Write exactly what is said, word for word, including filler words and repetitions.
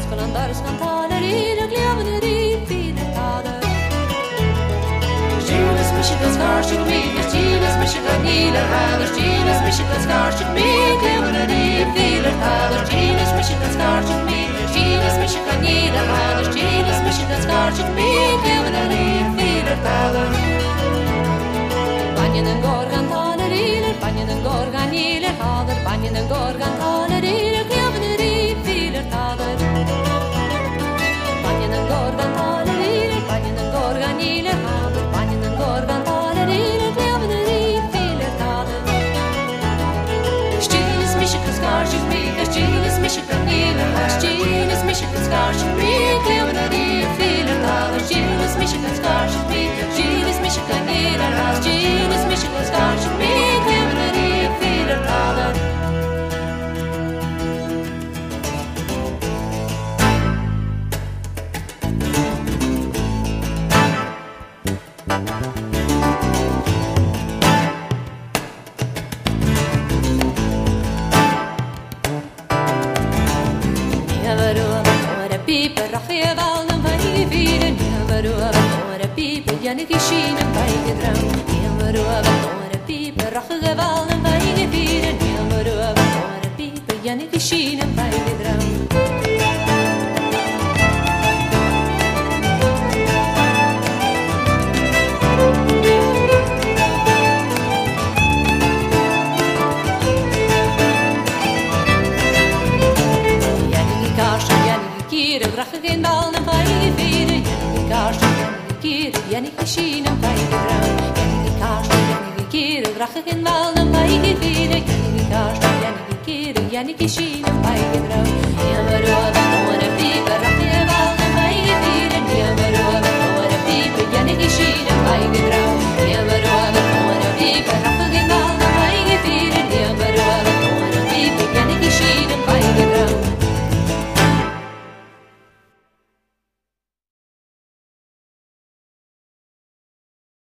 Skalandars kantaler i det glömmer i fina tader. Stiles Michigan skarshik me, Stiles Michigan niler hader, Stiles Michigan skarshik me, glömmer i fina tader. Stiles Michigan skarshik me, Stiles Michigan niler hader, Stiles Michigan skarshik me, glömmer i fina tader. Banjen en gorgan taler iler, banjen en gorgan iler hader, banjen en gorgan taler iler, glömmer i fina tader. Banjen en gorgan taler iler, banjen en gorgan iler hader, banjen en gorgan taler iler, glömmer i fina tader. Stiles Michigan skarshik me, Stiles Michigan niler hader, Stiles Michigan skarshik me, glömmer i fina tader. Stiles Michigan skarshik me, Stiles Michigan niler hader, Stiles Michigan skarshik me, glömmer i fina tader. Jannik is zien en bij gedroom. Heel maar over door pieper, rachtige wal en bij gevieren. Heel maar over door pieper, Jannik is zien en bij gedroom. Jannik kaarsen, Jannik kieren, rachtige wal en bij gevieren. Jannik kaarsen. Jannik is zien en bij de bruin. Jannik kaarsen, Jannik keren, drachtig in wal en bij gevieren. Jannik kaarsen, Jannik keren, Jannik is zien en bij de bruin. Heel maar over door de pieper, drachtig in wal en bij gevieren. Heel maar over door de pieper, Jannik is zien en bij